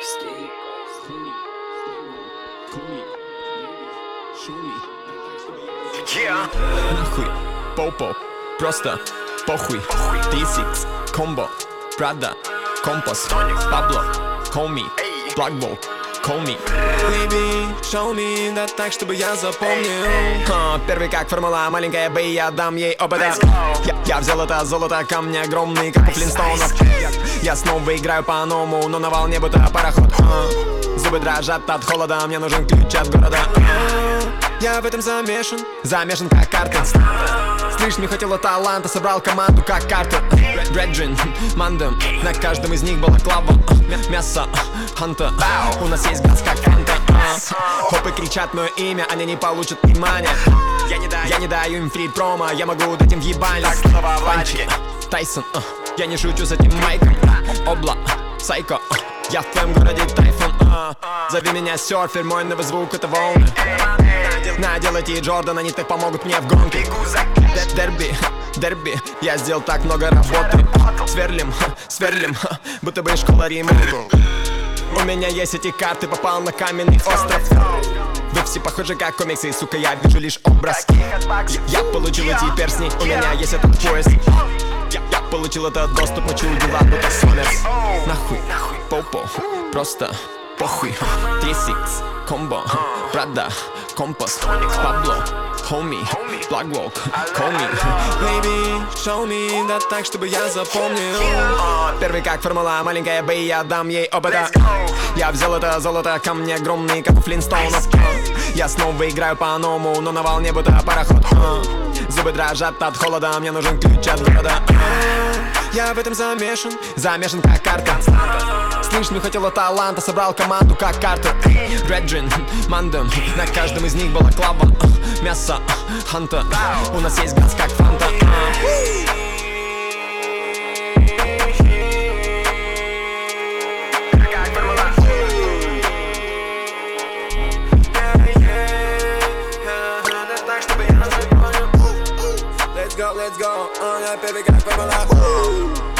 Нахуй, попо, просто похуй. T6, комбо, Прада, компас, Пабло, call me, Blackbolt, call me. Baby, show me, да так, чтобы я запомнил. Первый как формула, маленькая Б, я дам ей опыта. Я взял это золото, камни огромные, как у Флинстоунов. Я снова играю по-новому, но на волне будто пароход. Зубы дрожат от холода, мне нужен ключ от города. Я в этом замешан как карта. Слышь, не хотела таланта, собрал команду как карта. Реджин, Мандем, на каждом из них была клава. Мясо, Ханта, у нас есть газ как фанта. Хопы кричат мое имя, они не получат внимания. Я не даю им фри промо, я могу дать им въебальник. Панчи, Тайсон, я не шучу с этим майком. Обла, Сайко, я в твоем городе тайфун. Зови меня серфер, мой новый звук это волны. Надел эти Джордан, они так помогут мне в гонке. Дерби, я сделал так много работы. Сверлим, будто бы школа ремонта. У меня есть эти карты, попал на каменный остров. Вы все похожи как комиксы, сука, я вижу лишь образ. Я получил эти перстни, у меня есть этот пояс. Я получил этот доступ, мочу дела, будто Сомерс. Нахуй, попо, просто похуй. T6, комбо, Прада, компас, Пабло, homie, Blackbolt, call me. Baby, show me, да так, чтобы я запомнил. Первый как формула, маленькая Б, я дам ей опыта. Я взял это золото, камни огромные, как у Флинстоунов. Я снова играю по-новому, но на волне будто пароход. Зубы дрожат от холода, мне нужен ключ от города. Я в этом замешан как карта. Слышь, не хотела таланта, собрал команду как карта. Реджин, Мандем, на каждом из них была клава. Мясо, Ханта, у нас есть газ как фанта. Let's go, я первый как формула.